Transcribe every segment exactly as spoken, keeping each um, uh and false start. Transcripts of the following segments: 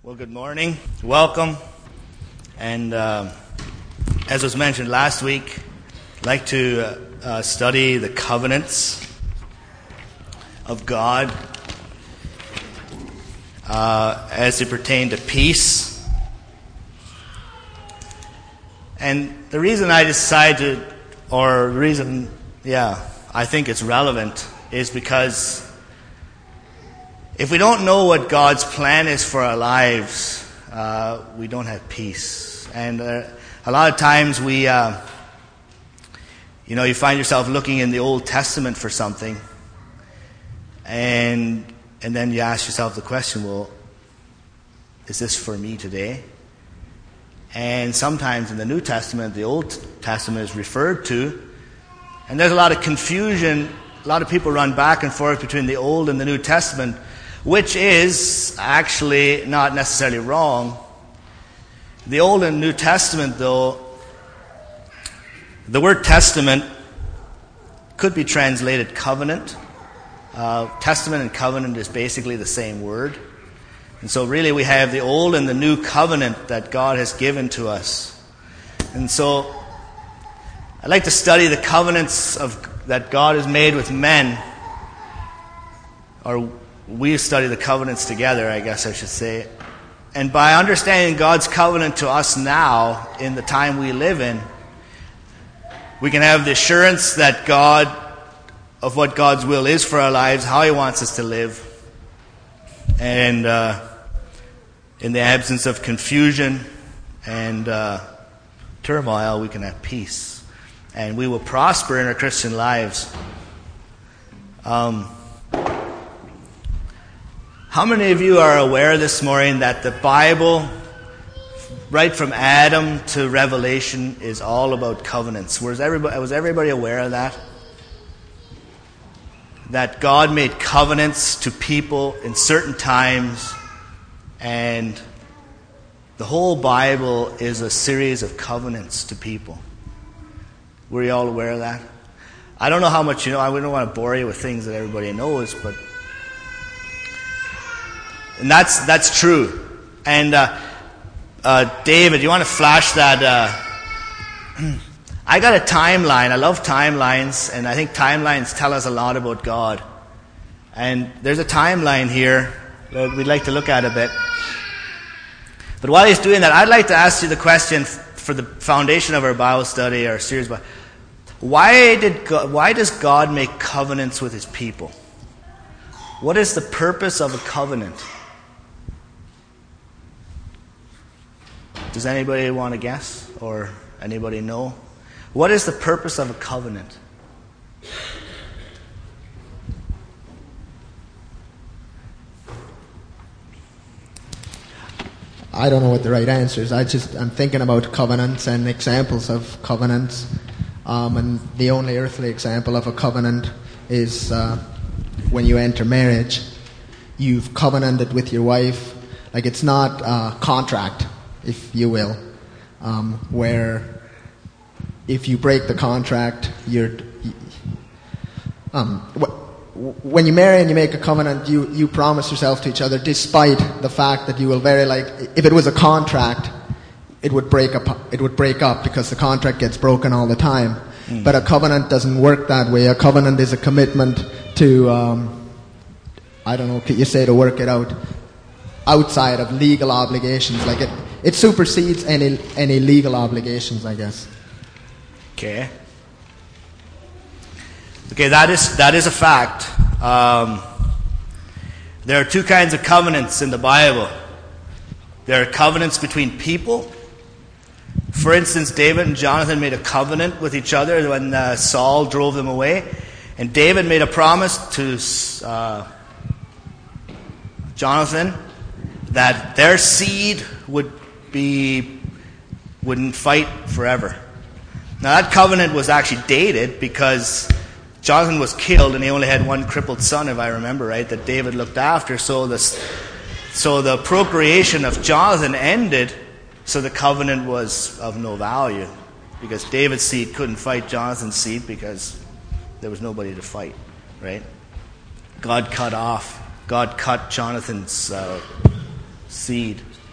Well, good morning. Welcome. And uh, as was mentioned last week, I'd like to uh, uh, study the covenants of God uh, as they pertain to peace. And the reason I decided, or the reason, yeah, I think it's relevant is because if we don't know what God's plan is for our lives, uh, we don't have peace. And uh, a lot of times we, uh, you know, you find yourself looking in the Old Testament for something, and and then you ask yourself the question, well, is this for me today? And sometimes in the New Testament, the Old Testament is referred to, and there's a lot of confusion. A lot of people run back and forth between the Old and the New Testament, which is actually not necessarily wrong. The Old and New Testament, though, the word testament could be translated covenant. Uh, testament and covenant is basically the same word. And so really we have the Old and the New Covenant that God has given to us. And so I'd like to study the covenants of that God has made with men, or we study the covenants together, I guess I should say. And by understanding God's covenant to us now, in the time we live in, we can have the assurance that God, of what God's will is for our lives, how He wants us to live. And uh, in the absence of confusion and uh, turmoil, we can have peace. And we will prosper in our Christian lives. Um... How many of you are aware this morning that the Bible, right from Adam to Revelation, is all about covenants? Was everybody, was everybody aware of that? That God made covenants to people in certain times, and the whole Bible is a series of covenants to people. Were you all aware of that? I don't know how much you know. I wouldn't want to bore you with things that everybody knows, but And that's that's true. And uh, uh, David, you want to flash that? Uh, I got a timeline. I love timelines, and I think timelines tell us a lot about God. And there's a timeline here that we'd like to look at a bit. But while he's doing that, I'd like to ask you the question for the foundation of our Bible study, our series. Why did God, why does God make covenants with His people? What is the purpose of a covenant? Does anybody want to guess, or anybody know? What is the purpose of a covenant? I don't know what the right answer is. I just I'm thinking about covenants and examples of covenants, um, and the only earthly example of a covenant is uh, when you enter marriage. You've covenanted with your wife, like it's not a contract, if you will, um, where if you break the contract, you're um, when you marry and you make a covenant, you, you promise yourself to each other, despite the fact that you will very like if it was a contract, it would break up. It would break up because the contract gets broken all the time. Mm. But a covenant doesn't work that way. A covenant is a commitment to um, I don't know, you say to work it out outside of legal obligations, like it. It supersedes any any legal obligations, I guess. Okay. Okay, that is that is a fact. Um, there are two kinds of covenants in the Bible. There are covenants between people. For instance, David and Jonathan made a covenant with each other when uh, Saul drove them away, and David made a promise to uh, Jonathan that their seed would be wouldn't fight forever. Now that covenant was actually dated because Jonathan was killed and he only had one crippled son, if I remember right, that David looked after. So the so the procreation of Jonathan ended, so the covenant was of no value because David's seed couldn't fight Jonathan's seed because there was nobody to fight, right? God cut off, God cut Jonathan's uh, seed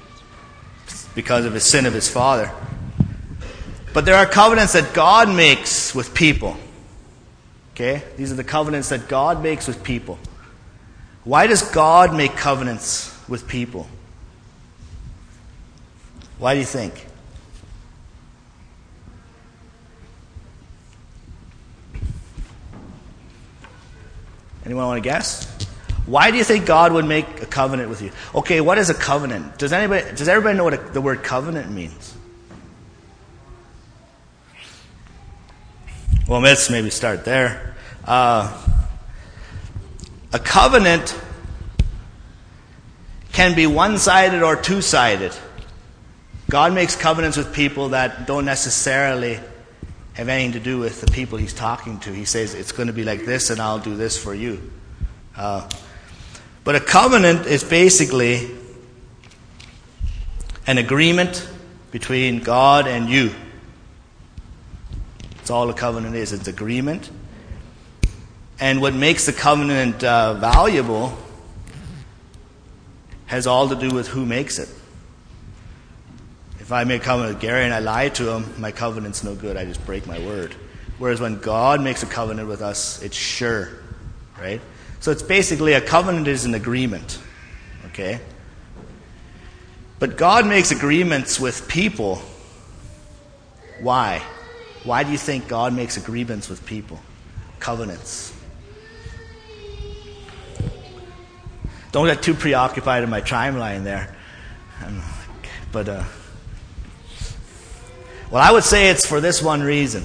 because of his sin of his father. But there are covenants that God makes with people. Okay? These are the covenants that God makes with people. Why does God make covenants with people? Why do you think? Anyone want to guess? Why do you think God would make a covenant with you? Okay, what is a covenant? Does anybody, does everybody know what a, the word covenant means? Well, let's maybe start there. Uh, a covenant can be one-sided or two-sided. God makes covenants with people that don't necessarily have anything to do with the people he's talking to. He says, it's going to be like this and I'll do this for you. Uh, but a covenant is basically an agreement between God and you. That's all a covenant is. It's agreement. And what makes the covenant uh, valuable has all to do with who makes it. If I make a covenant with Gary and I lie to him, my covenant's no good. I just break my word. Whereas when God makes a covenant with us, it's sure, right? So it's basically a covenant is an agreement, okay? But God makes agreements with people. Why? Why do you think God makes agreements with people? Covenants. Don't get too preoccupied in my timeline there. Um, but, uh, well, I would say it's for this one reason.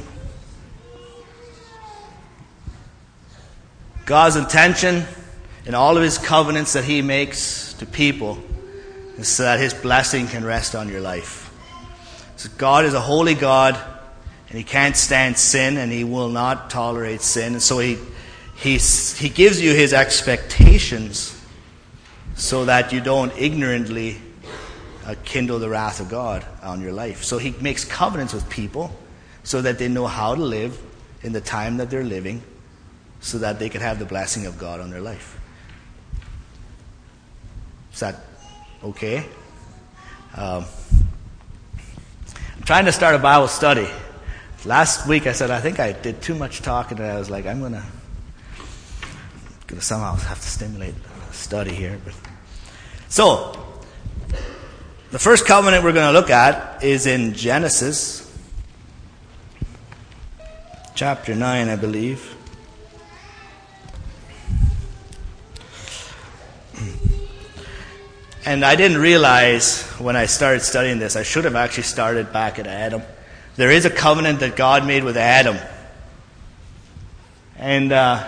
God's intention in all of his covenants that he makes to people is so that his blessing can rest on your life. So God is a holy God, and he can't stand sin, and he will not tolerate sin. And so he, he, he gives you his expectations so that you don't ignorantly uh, kindle the wrath of God on your life. So he makes covenants with people so that they know how to live in the time that they're living, so that they can have the blessing of God on their life. Is that okay? Um, I'm trying to start a Bible study. Last week I said I think I did too much talking, and I was like, I'm gonna, gonna somehow have to stimulate a study here. But so the first covenant we're going to look at is in Genesis chapter nine, I believe. And I didn't realize when I started studying this, I should have actually started back at Adam. There is a covenant that God made with Adam. And uh,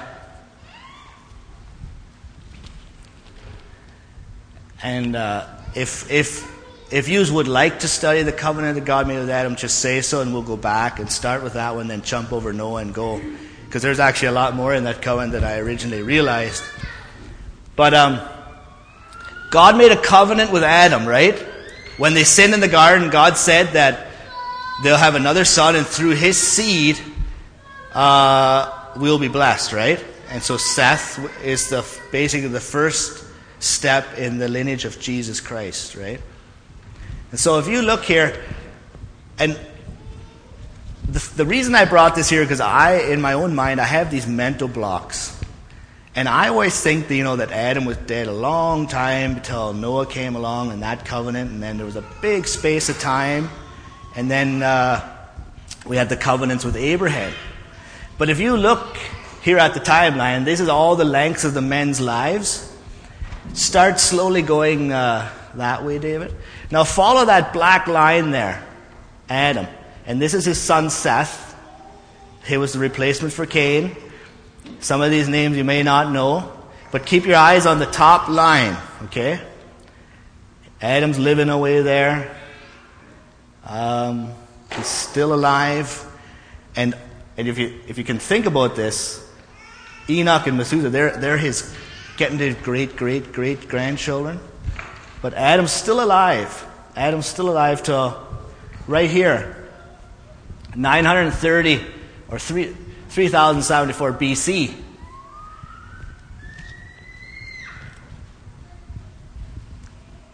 and uh, if if if you would like to study the covenant that God made with Adam, just say so, and we'll go back and start with that one, then jump over Noah and go, because there's actually a lot more in that covenant than I originally realized. But um, God made a covenant with Adam, right? When they sinned in the garden, God said that they'll have another son, and through his seed, uh, we'll be blessed, right? And so Seth is the basically the first step in the lineage of Jesus Christ, right? And so if you look here, and the, the reason I brought this here, because I, in my own mind, I have these mental blocks. And I always think that, you know, that Adam was dead a long time until Noah came along and that covenant, and then there was a big space of time, and then uh, we had the covenants with Abraham. But if you look here at the timeline, this is all the lengths of the men's lives. Start slowly going uh, that way, David. Now follow that black line there, Adam. And this is his son Seth. He was the replacement for Cain. Some of these names you may not know, but keep your eyes on the top line, okay? Adam's living away there. Um, he's still alive. And and if you if you can think about this, Enoch and Methuselah, they're they're his getting to great great great grandchildren. But Adam's still alive. Adam's still alive till right here, nine hundred thirty or three. three thousand seventy-four B C.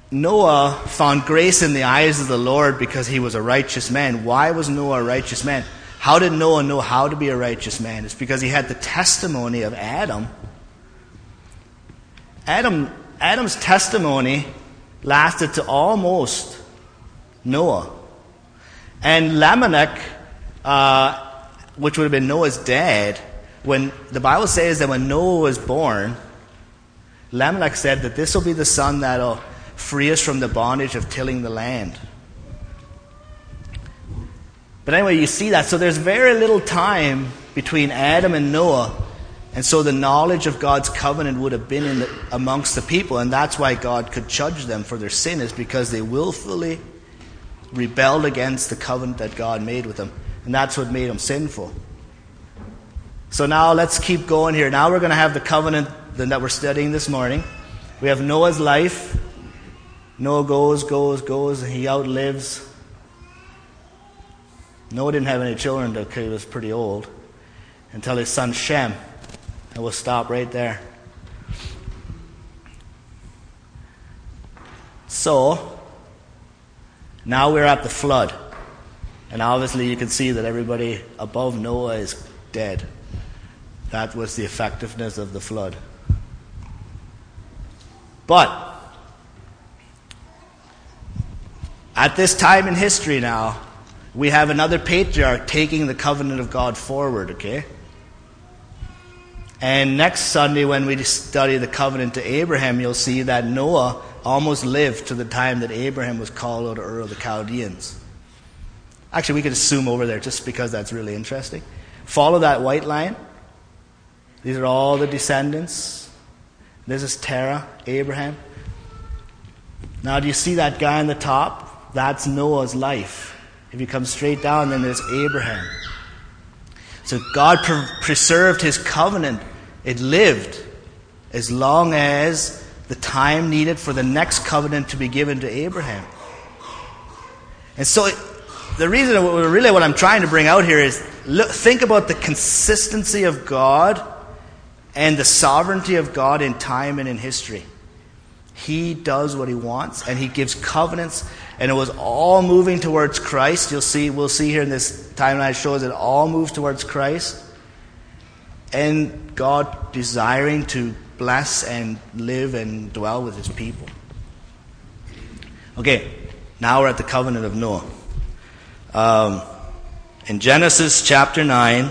Noah found grace in the eyes of the Lord because he was a righteous man. Why was Noah a righteous man? How did Noah know how to be a righteous man? It's because he had the testimony of Adam. Adam Adam's testimony lasted to almost Noah. And Lamech, uh, which would have been Noah's dad, when the Bible says that when Noah was born, Lamech said that this will be the son that will free us from the bondage of tilling the land. But anyway, you see that. So there's very little time between Adam and Noah. And so the knowledge of God's covenant would have been in the, amongst the people. And that's why God could judge them for their sin, is because they willfully rebelled against the covenant that God made with them. And that's what made them sinful. So now let's keep going here. Now we're going to have the covenant that we're studying this morning. We have Noah's life. Noah goes, goes, goes, and he outlives. Noah didn't have any children until he was pretty old, until his son Shem. And we'll stop right there. So, now we're at the flood. And obviously you can see that everybody above Noah is dead. That was the effectiveness of the flood. But, at this time in history now, we have another patriarch taking the covenant of God forward, okay? And next Sunday when we study the covenant to Abraham, you'll see that Noah almost lived to the time that Abraham was called out of Ur of the Chaldeans. Actually, we could assume over there just because that's really interesting. Follow that white line. These are all the descendants. This is Terah, Abraham. Now, do you see that guy on the top? That's Noah's life. If you come straight down, then there's Abraham. So God pre- preserved his covenant. It lived as long as the time needed for the next covenant to be given to Abraham. And so it, the reason, really what I'm trying to bring out here is, look, think about the consistency of God and the sovereignty of God in time and in history. He does what he wants, and he gives covenants, and it was all moving towards Christ. You'll see, we'll see here in this timeline, it shows it all moves towards Christ, and God desiring to bless and live and dwell with his people. Okay, now we're at the covenant of Noah. Um, in Genesis chapter nine,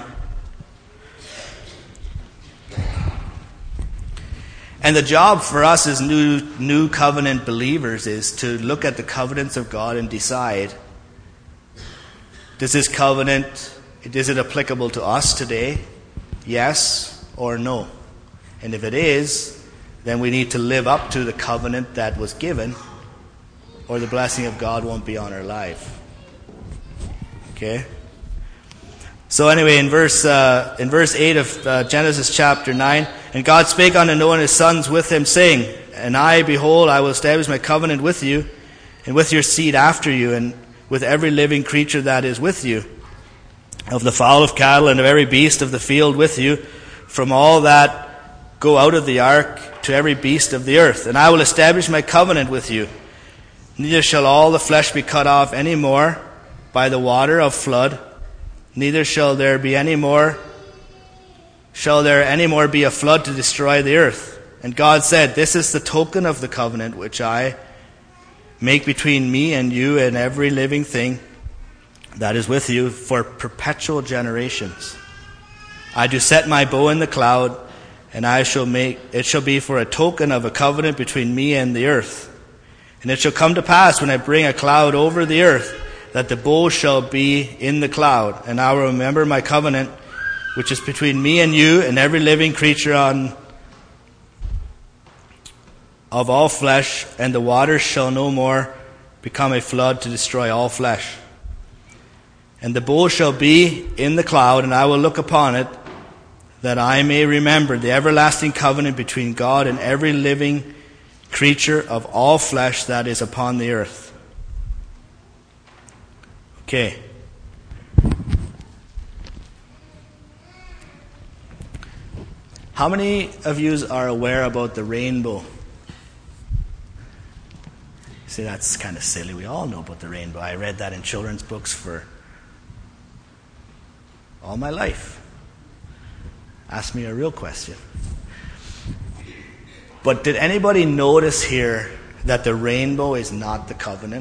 and the job for us as new new covenant believers is to look at the covenants of God and decide, does this covenant, is it applicable to us today? Yes or no? And if it is, then we need to live up to the covenant that was given, or the blessing of God won't be on our life. Okay? So anyway, in verse uh, in verse eight of uh, Genesis chapter nine, and God spake unto Noah and his sons with him, saying, And I, behold, I will establish my covenant with you, and with your seed after you, and with every living creature that is with you, of the fowl of cattle, and of every beast of the field with you, from all that go out of the ark to every beast of the earth. And I will establish my covenant with you. Neither shall all the flesh be cut off any more by the water of flood, neither shall there be any more shall there any more be a flood to destroy the earth. And God said, This is the token of the covenant which I make between me and you and every living thing that is with you for perpetual generations. I do set my bow in the cloud, and I shall make it shall be for a token of a covenant between me and the earth. And it shall come to pass when I bring a cloud over the earth, that the bow shall be in the cloud, and I will remember my covenant, which is between me and you and every living creature on of all flesh, and the waters shall no more become a flood to destroy all flesh. And the bow shall be in the cloud, and I will look upon it, that I may remember the everlasting covenant between God and every living creature of all flesh that is upon the earth. Okay. How many of you are aware about the rainbow? See, that's kind of silly. We all know about the rainbow. I read that in children's books for all my life. Ask me a real question. But did anybody notice here that the rainbow is not the covenant?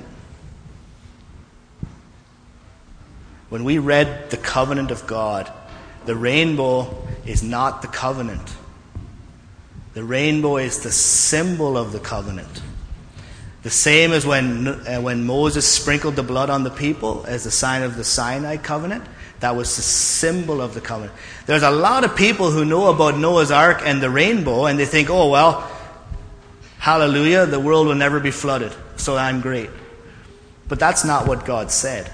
When we read the covenant of God, the rainbow is not the covenant. The rainbow is the symbol of the covenant. The same as when uh, when Moses sprinkled the blood on the people as a sign of the Sinai covenant. That was the symbol of the covenant. There's a lot of people who know about Noah's Ark and the rainbow, and they think, oh, well, hallelujah, the world will never be flooded, so I'm great. But that's not what God said.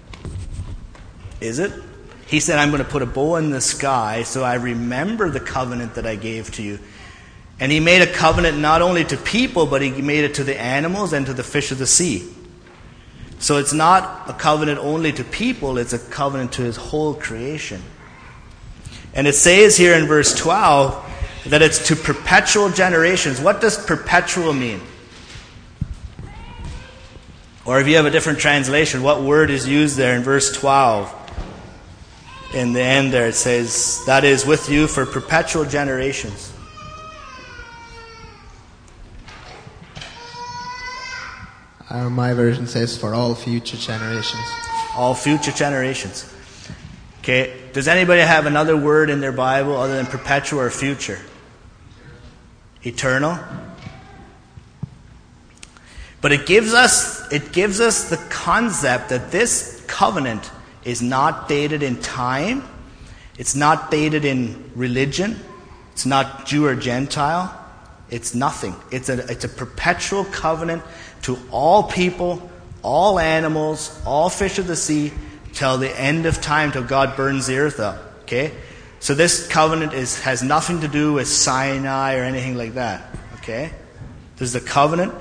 Is it? He said, I'm going to put a bow in the sky so I remember the covenant that I gave to you. And he made a covenant not only to people, but he made it to the animals and to the fish of the sea. So it's not a covenant only to people, it's a covenant to his whole creation. And it says here in verse twelve that it's to perpetual generations. What does perpetual mean? Or if you have a different translation, what word is used there in verse twelve? In the end there it says, that is with you for perpetual generations. Uh, my version says for all future generations. All future generations. Okay. Does anybody have another word in their Bible other than perpetual or future? Eternal. But it gives us it gives us the concept that this covenant is not dated in time. It's not dated in religion. It's not Jew or Gentile. It's nothing. It's a it's a perpetual covenant to all people, all animals, all fish of the sea, till the end of time, till God burns the earth up. Okay? So this covenant is has nothing to do with Sinai or anything like that. Okay? This is the covenant.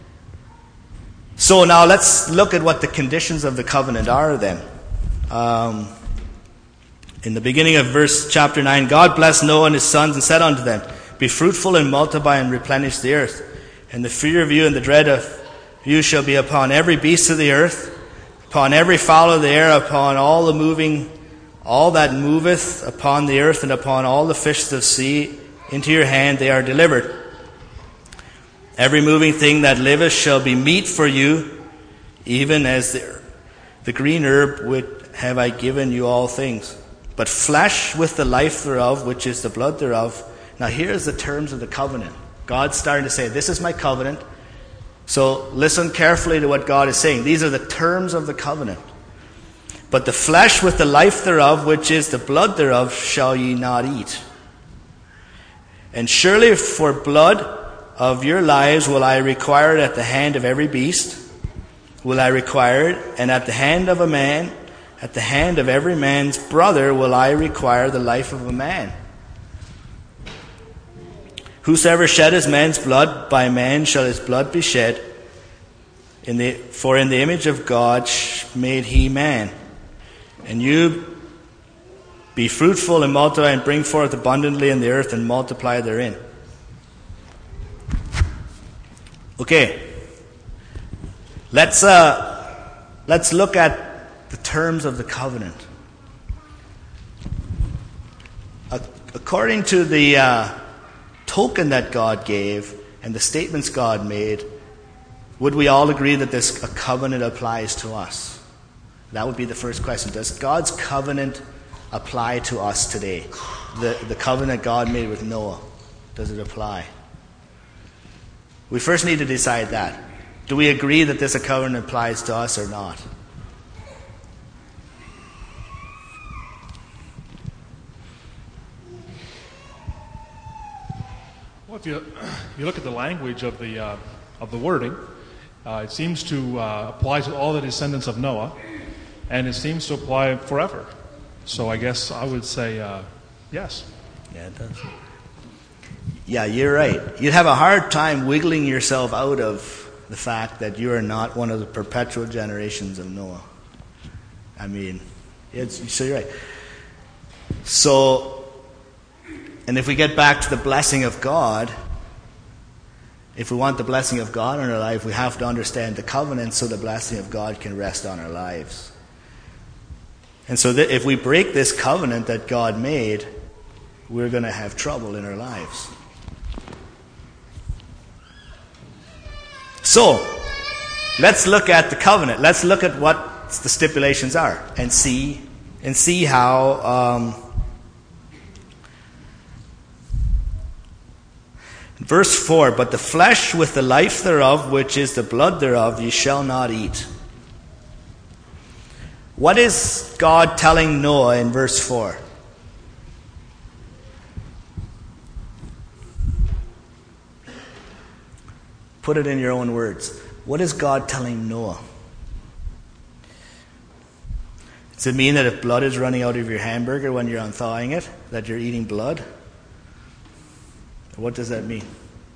So now let's look at what the conditions of the covenant are then. Um, in the beginning of verse chapter nine, God blessed Noah and his sons and said unto them, be fruitful and multiply and replenish the earth. And the fear of you and the dread of you shall be upon every beast of the earth, upon every fowl of the air, upon all the moving, all that moveth upon the earth, and upon all the fish of the sea. Into your hand they are delivered. Every moving thing that liveth shall be meat for you, even as the, the green herb which have I given you all things. But flesh with the life thereof, which is the blood thereof. Now here's the terms of the covenant. God's starting to say, this is my covenant. So listen carefully to what God is saying. These are the terms of the covenant. But the flesh with the life thereof, which is the blood thereof, shall ye not eat. And surely for blood of your lives will I require it at the hand of every beast. Will I require it, and at the hand of a man, at the hand of every man's brother will I require the life of a man. Whosoever sheddeth man's blood, by man shall his blood be shed. In the, for in the image of God made he man. And you be fruitful and multiply and bring forth abundantly in the earth and multiply therein. Okay. Let's uh, let's look at the terms of the covenant. According to the uh, token that God gave and the statements God made, would we all agree that this a covenant applies to us? That would be the first question. Does God's covenant apply to us today? The, the covenant God made with Noah, does it apply? We first need to decide that. Do we agree that this covenant applies to us or not? Well, if you, if you look at the language of the uh, of the wording, uh, it seems to uh, apply to all the descendants of Noah, and it seems to apply forever. So I guess I would say uh, yes. Yeah, it does. Yeah, you're right. You'd have a hard time wiggling yourself out of the fact that you are not one of the perpetual generations of Noah. I mean, it's, so you're right. So, and if we get back to the blessing of God, If we want the blessing of God in our life, we have to understand the covenant so the blessing of God can rest on our lives. And so that if we break this covenant that God made, we're going to have trouble in our lives. So, let's look at the covenant. Let's look at what the stipulations are and see and see how um, verse four, but the flesh with the life thereof, which is the blood thereof, ye shall not eat. What is God telling Noah in verse four? Put it in your own words. What is God telling Noah? Does it mean that if blood is running out of your hamburger when you're unthawing it, that you're eating blood? What does that mean?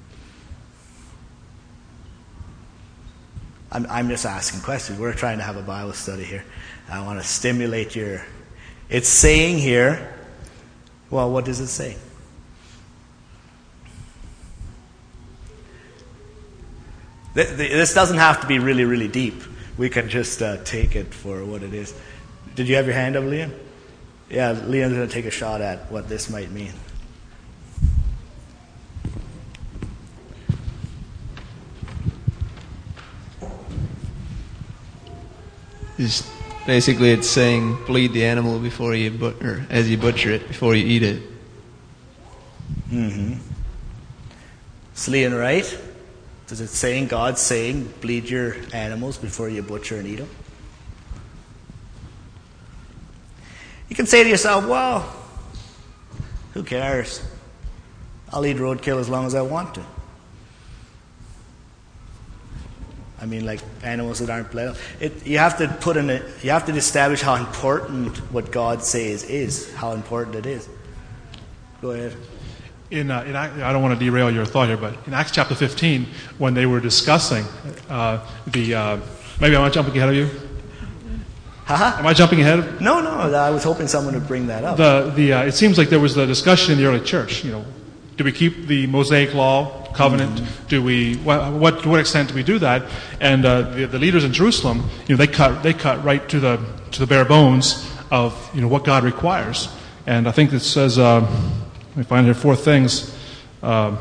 I'm, I'm just asking questions. We're trying to have a Bible study here. I want to stimulate your... It's saying here, well, what does it say? This doesn't have to be really, really deep. We can just uh, take it for what it is. Did you have your hand up, Liam? Yeah, Liam's going to take a shot at what this might mean. Just basically, it's saying bleed the animal before you but or as you butcher it before you eat it. Mm-hmm. Is Liam right? Does it saying God's saying bleed your animals before you butcher and eat them? You can say to yourself, well, who cares? I'll eat roadkill as long as I want to. I mean, like animals that aren't bled. It, you have to put in a, you have to establish how important what God says is, how important it is. Go ahead. In, uh, in I don't want to derail your thought here, but in Acts chapter fifteen, when they were discussing uh, the, uh, maybe I'm jumping ahead of you. Haha. Am I jumping ahead? No, no. I was hoping someone would bring that up. The the uh, it seems like there was the discussion in the early church. You know, do we keep the Mosaic law covenant? Mm-hmm. Do we what, what to what extent do we do that? And uh, the, the leaders in Jerusalem, you know, they cut they cut right to the to the bare bones of you know what God requires. And I think it says. Uh, Let me find here four things. Um,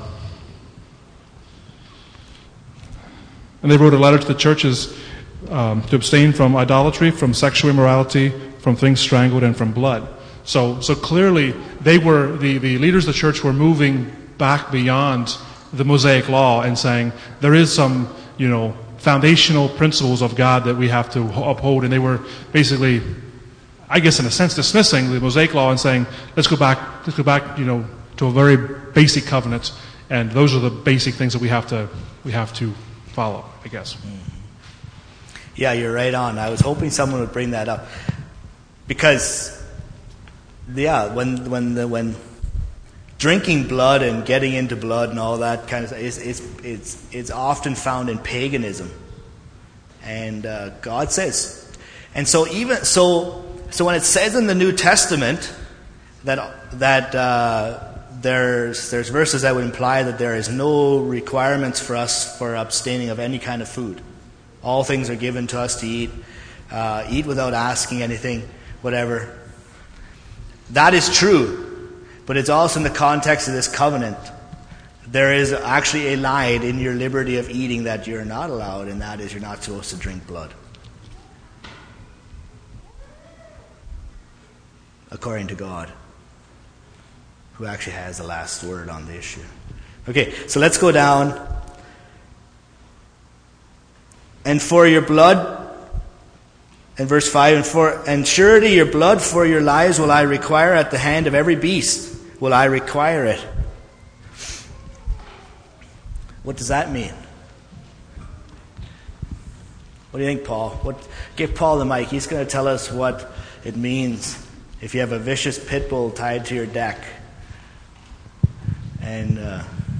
and they wrote a letter to the churches um, to abstain from idolatry, from sexual immorality, from things strangled, and from blood. So, so clearly, they were the, the leaders of the church were moving back beyond the Mosaic law and saying there is some, you know, foundational principles of God that we have to uphold, and they were basically, I guess, in a sense, dismissing the Mosaic law and saying, let's go back, let's go back, you know, to a very basic covenant, and those are the basic things that we have to we have to follow, I guess. Yeah, you're right on. I was hoping someone would bring that up because, yeah, when when the, when drinking blood and getting into blood and all that kind of stuff is it's it's it's often found in paganism, and uh, God says, and so even so. So when it says in the New Testament that that uh, there's there's verses that would imply that there is no requirements for us for abstaining of any kind of food, all things are given to us to eat, uh, eat without asking anything, whatever. That is true, but it's also in the context of this covenant. There is actually a line in your liberty of eating that you're not allowed, and that is you're not supposed to drink blood. According to God, who actually has the last word on the issue. Okay, so let's go down. And for your blood, in verse five, and for and surety your blood for your lives will I require at the hand of every beast. Will I require it? What does that mean? What do you think, Paul? What? Give Paul the mic. He's going to tell us what it means if you have a vicious pit bull tied to your deck. And uh,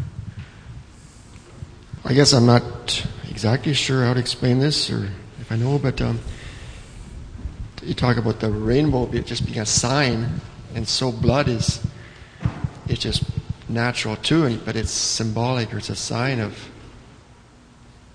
I guess I'm not exactly sure how to explain this, or if I know, but um, you talk about the rainbow just being a sign, and so blood is it's just natural too, but it's symbolic, or it's a sign of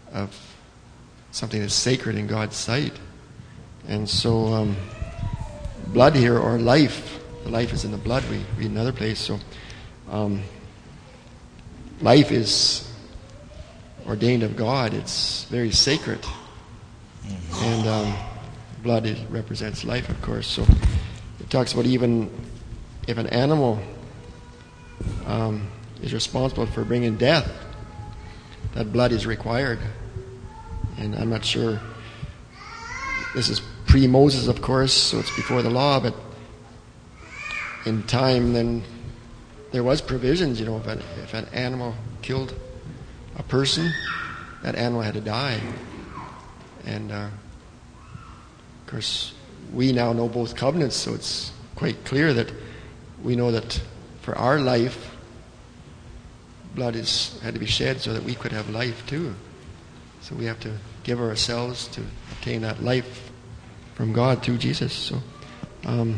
of something that's sacred in God's sight. And so um, blood here, or life, the life is in the blood, we read another place. So um, life is ordained of God. It's very sacred. And um, blood it represents life, of course. So it talks about even if an animal um, is responsible for bringing death, that blood is required. And I'm not sure, this is pre-Moses, of course, so it's before the law, but in time then there was provisions, you know, if an, if an animal killed a person, that animal had to die. And uh, of course, we now know both covenants, so it's quite clear that we know that for our life, blood is had to be shed so that we could have life too. So we have to give ourselves to obtain that life from God through Jesus. So, um,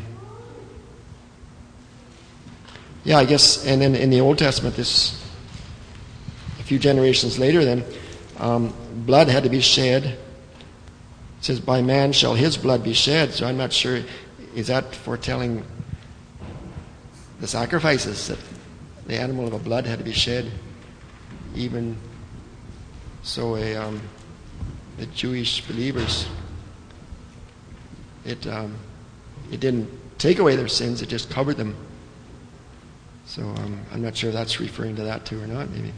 yeah, I guess, and then in the Old Testament, this a few generations later, then um, blood had to be shed. It says, "By man shall his blood be shed." So I'm not sure, is that foretelling the sacrifices, that the animal of a blood had to be shed? Even so, a um, the Jewish believers, it um, it didn't take away their sins; it just covered them. So um, I'm not sure if that's referring to that too or not. Maybe.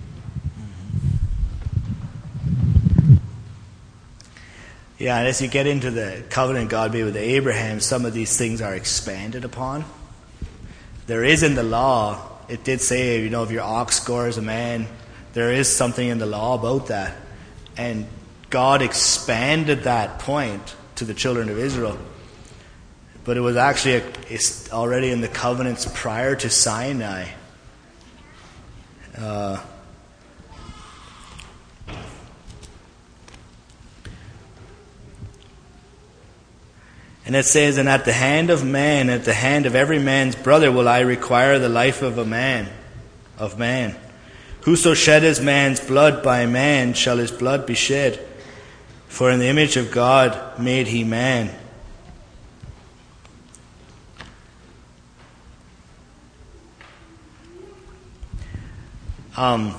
Yeah, and as you get into the covenant God made with Abraham, some of these things are expanded upon. There is in the law, it did say, you know, if your ox gores a man, there is something in the law about that. And God expanded that point to the children of Israel. But it was actually a, it's already in the covenants prior to Sinai. Uh, And it says, "And at the hand of man, at the hand of every man's brother, will I require the life of a man, of man. Whoso sheddeth man's blood, by man shall his blood be shed. For in the image of God made he man." Um,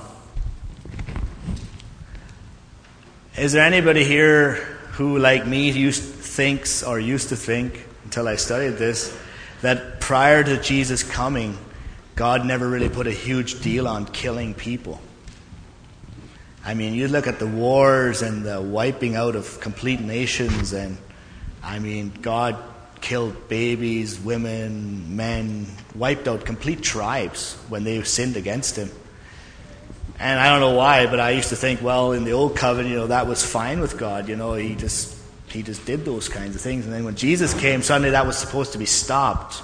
is there anybody here who, like me, used thinks or used to think, until I studied this, that prior to Jesus coming, God never really put a huge deal on killing people? I mean, you look at the wars and the wiping out of complete nations, and I mean, God killed babies, women, men, wiped out complete tribes when they sinned against him. And I don't know why, but I used to think, well, in the old covenant, you know, that was fine with God. You know, he just he just did those kinds of things. And then when Jesus came, suddenly that was supposed to be stopped.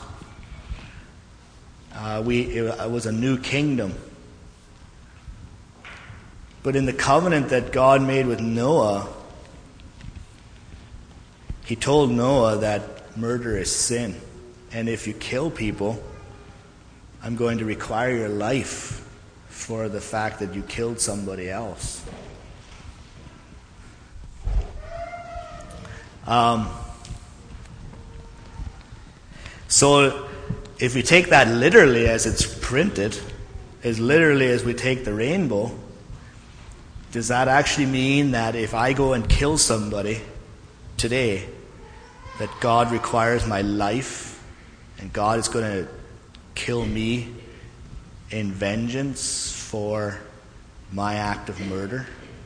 Uh, we it, it was a new kingdom. But in the covenant that God made with Noah, he told Noah that murder is sin. And if you kill people, I'm going to require your life for the fact that you killed somebody else. Um, so if we take that literally as it's printed, as literally as we take the rainbow, does that actually mean that if I go and kill somebody today, that God requires my life and God is going to kill me in vengeance for my act of murder?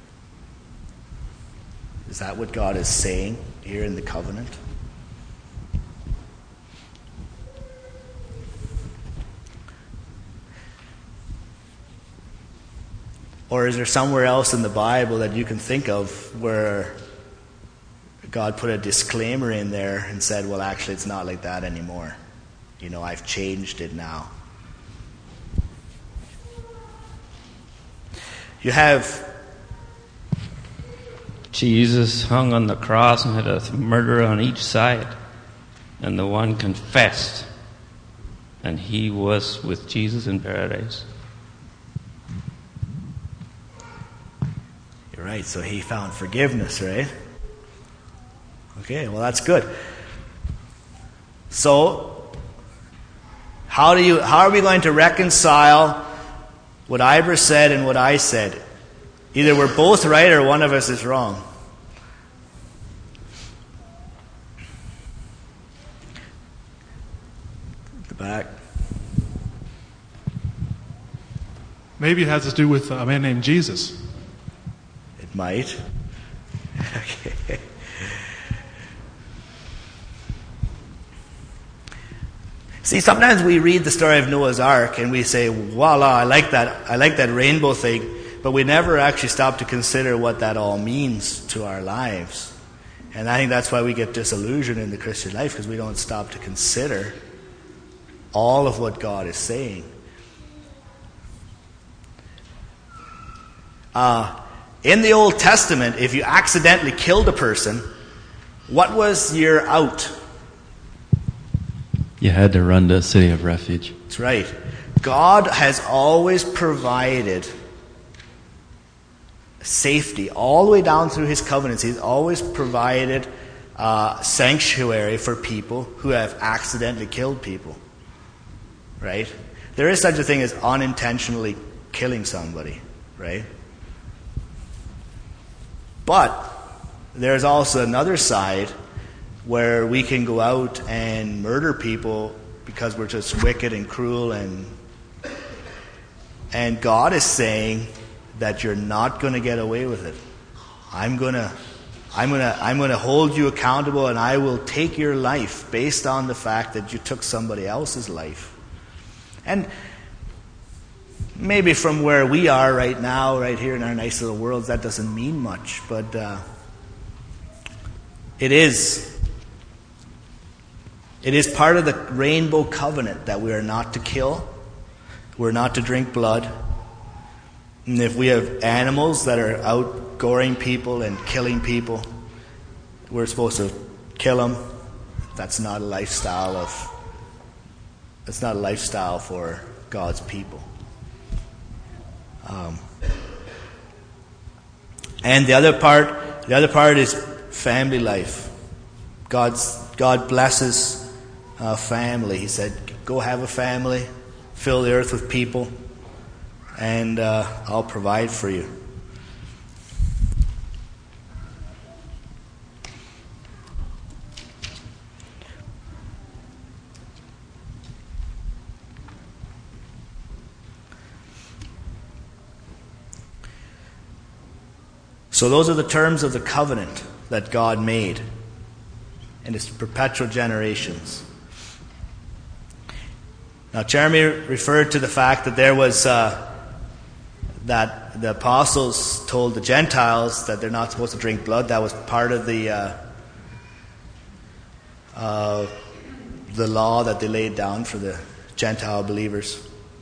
Is that what God is saying here in the covenant? Or is there somewhere else in the Bible that you can think of where God put a disclaimer in there and said, well, actually, it's not like that anymore. You know, I've changed it now. You have Jesus hung on the cross and had a murderer on each side. And the one confessed. And he was with Jesus in paradise. You're right. Right, so he found forgiveness, right? Okay, well that's good. So, how do you how are we going to reconcile what Ivor said and what I said? Either we're both right or one of us is wrong. At the back. Maybe it has to do with a man named Jesus. It might. Okay. See, sometimes we read the story of Noah's Ark and we say, voila, I like that, I like that rainbow thing, but we never actually stop to consider what that all means to our lives. And I think that's why we get disillusioned in the Christian life, because we don't stop to consider all of what God is saying. Uh, in the Old Testament, if you accidentally killed a person, what was your out? You had to run to a city of refuge. That's right. God has always provided safety all the way down through His covenants. He's always provided uh, sanctuary for people who have accidentally killed people. Right? There is such a thing as unintentionally killing somebody. Right? But there's also another side where we can go out and murder people because we're just wicked and cruel, and and God is saying that you're not going to get away with it. I'm going to I'm going to I'm going to hold you accountable, and I will take your life based on the fact that you took somebody else's life. And maybe from where we are right now, right here in our nice little worlds, that doesn't mean much, but uh, it is. It is part of the rainbow covenant that we are not to kill, we're not to drink blood. And if we have animals that are out goring people and killing people, we're supposed to kill them. That's not a lifestyle of. That's not a lifestyle for God's people. Um, and the other part, the other part is family life. God's God blesses uh, family. He said, "Go have a family, fill the earth with people, and uh, I'll provide for you." So those are the terms of the covenant that God made, and it's perpetual generations. Now, Jeremy referred to the fact that there was uh, that the apostles told the Gentiles that they're not supposed to drink blood. That was part of the uh, uh, the law that they laid down for the Gentile believers.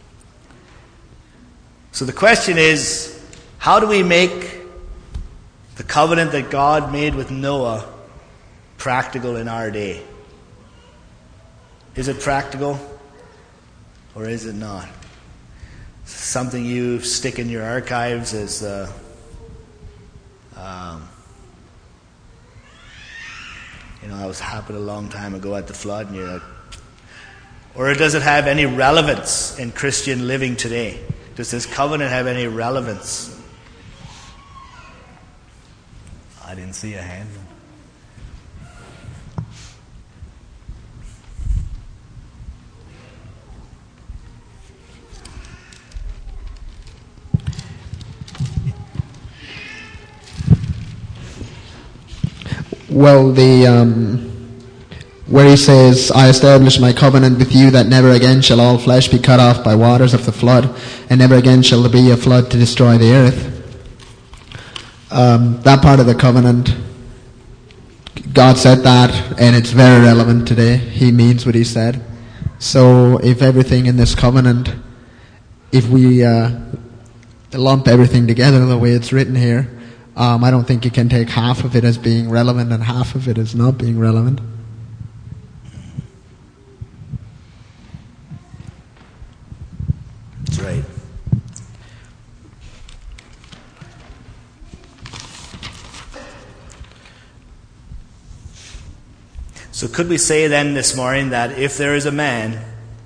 So the question is, how do we make the covenant that God made with Noah practical in our day? Is it practical or is it not? Something you stick in your archives as uh, um, you know, that was happened a long time ago at the flood, and you're like, or does it have any relevance in Christian living today? Does this covenant have any relevance? I didn't see a hand. Well, the um, where he says, "I establish my covenant with you that never again shall all flesh be cut off by waters of the flood, and never again shall there be a flood to destroy the earth." Um, that part of the covenant, God said that, and it's very relevant today. He means what He said. So, if everything in this covenant, if we uh, lump everything together the way it's written here, Um, I don't think you can take half of it as being relevant and half of it as not being relevant. That's right. So could we say then this morning that if there is a man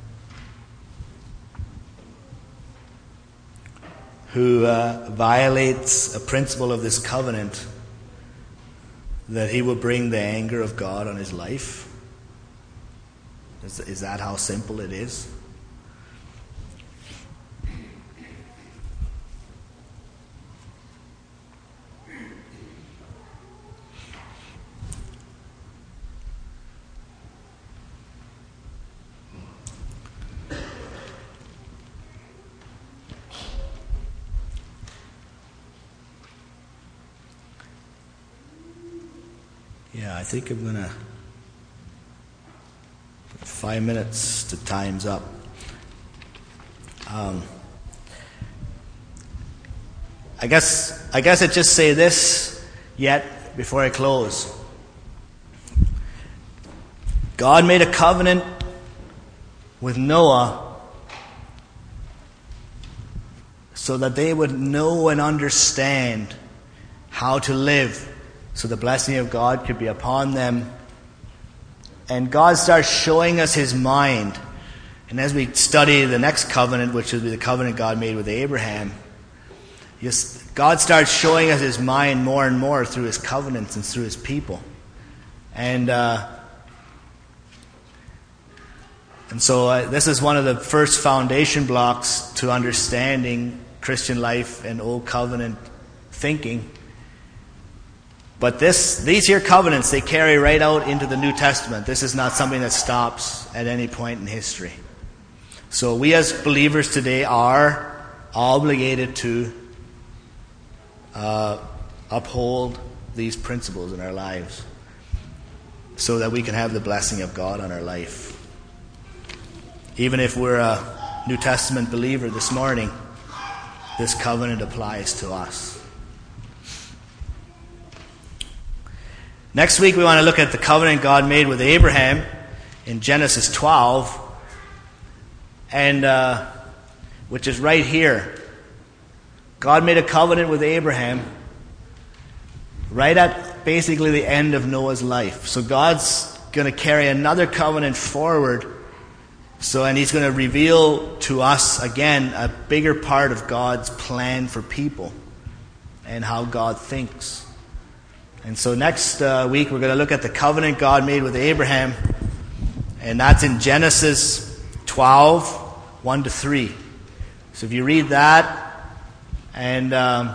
who uh, violates a principle of this covenant, that he will bring the anger of God on his life? Is, is that how simple it is? Yeah, I think I'm going to... Five minutes to time's up. Um, I guess I guess I'd just say this yet before I close. God made a covenant with Noah so that they would know and understand how to live, so the blessing of God could be upon them. And God starts showing us His mind. And as we study the next covenant, which will be the covenant God made with Abraham, just, God starts showing us His mind more and more through His covenants and through His people. And uh, and so uh, this is one of the first foundation blocks to understanding Christian life and Old Covenant thinking. But this, these here covenants, they carry right out into the New Testament. This is not something that stops at any point in history. So we as believers today are obligated to uh, uphold these principles in our lives so that we can have the blessing of God on our life. Even if we're a New Testament believer this morning, this covenant applies to us. Next week we want to look at the covenant God made with Abraham in Genesis twelve, and uh, which is right here. God made a covenant with Abraham right at basically the end of Noah's life. So God's going to carry another covenant forward. So, and He's going to reveal to us again a bigger part of God's plan for people and how God thinks. And so next uh, week we're going to look at the covenant God made with Abraham, and that's in Genesis twelve, one to three. So if you read that, and um,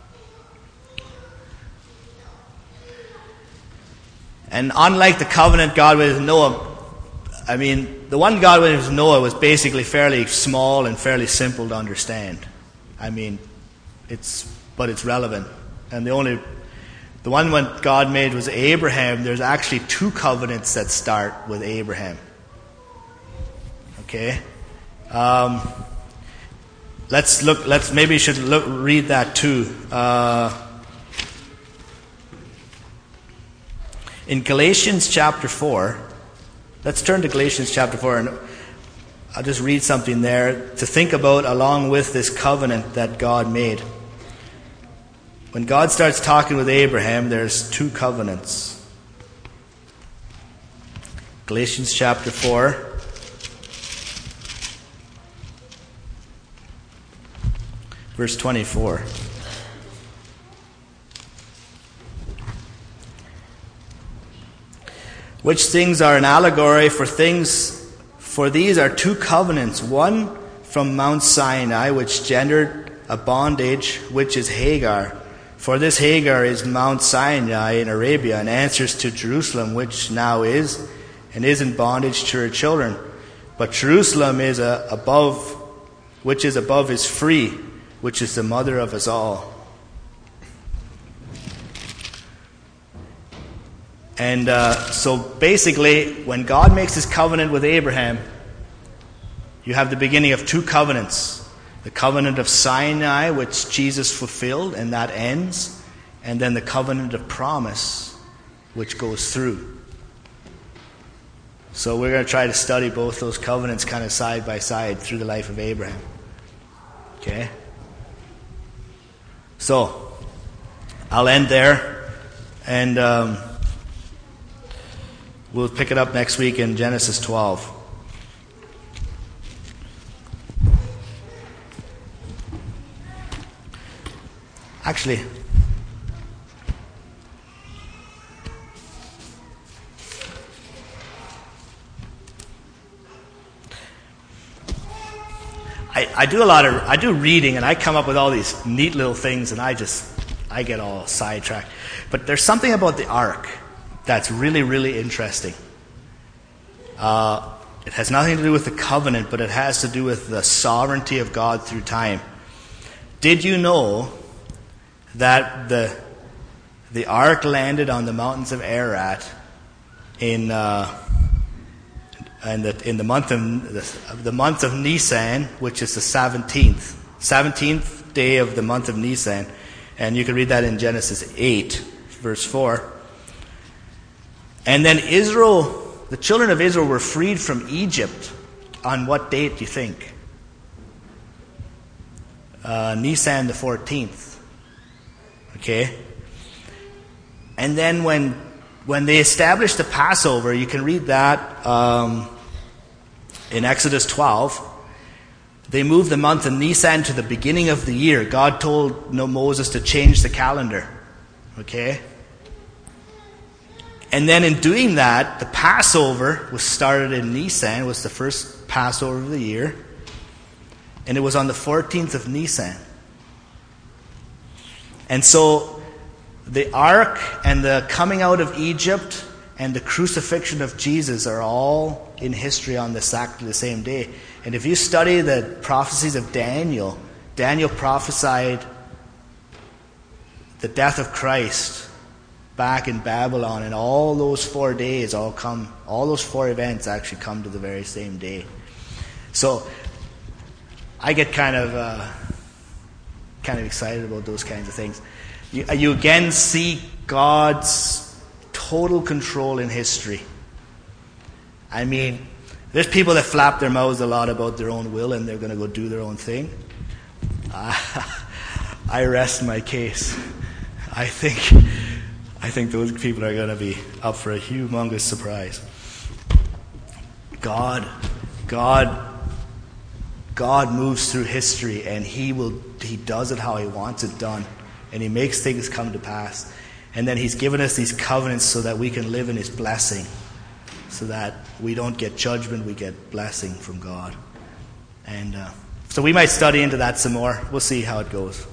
and unlike the covenant God with Noah, I mean, the one God with Noah was basically fairly small and fairly simple to understand. I mean, it's but it's relevant, and the only The one when God made was Abraham. There's actually two covenants that start with Abraham. Okay, um, let's look. Let's maybe should look, read that too. Uh, in Galatians chapter four, let's turn to Galatians chapter four, and I'll just read something there to think about along with this covenant that God made. When God starts talking with Abraham, there's two covenants. Galatians chapter four. Verse twenty-four. Which things are an allegory for things, for these are two covenants, one from Mount Sinai, which gendered a bondage, which is Hagar. For this Hagar is Mount Sinai in Arabia, and answers to Jerusalem, which now is, and is in bondage to her children. But Jerusalem is a, above, which is above is free, which is the mother of us all. And uh, so basically, when God makes His covenant with Abraham, you have the beginning of two covenants. The covenant of Sinai, which Jesus fulfilled, and that ends. And then the covenant of promise, which goes through. So we're going to try to study both those covenants kind of side by side through the life of Abraham. Okay? So, I'll end there. And um, we'll pick it up next week in Genesis twelve. Actually, I, I do a lot of I do reading, and I come up with all these neat little things, and I just I get all sidetracked. But there's something about the ark that's really, really interesting. Uh, it has nothing to do with the covenant, but it has to do with the sovereignty of God through time. Did you know that the the ark landed on the mountains of Ararat in uh, in the in the month of the, the month of Nisan, which is the seventeenth seventeenth day of the month of Nisan, and you can read that in Genesis eight, verse four. And then Israel, the children of Israel, were freed from Egypt on what date do you think? Uh, Nisan the fourteenth. Okay? And then when when they established the Passover, you can read that um, in Exodus twelve. They moved the month of Nisan to the beginning of the year. God told Moses to change the calendar. Okay? And then in doing that, the Passover was started in Nisan. It was the first Passover of the year. And it was on the fourteenth of Nisan. And so the ark and the coming out of Egypt and the crucifixion of Jesus are all in history on exactly the same day. And if you study the prophecies of Daniel, Daniel prophesied the death of Christ back in Babylon, and all those four days all come, all those four events actually come to the very same day. So I get kind of uh, kind of excited about those kinds of things. You, you again see God's total control in history. I mean, there's people that flap their mouths a lot about their own will and they're going to go do their own thing. Uh, I rest my case. I think I think those people are going to be up for a humongous surprise. God, God, God moves through history, and He will. He does it how He wants it done, and He makes things come to pass. And then He's given us these covenants so that we can live in His blessing, so that we don't get judgment, we get blessing from God. And uh, so we might study into that some more. We'll see how it goes.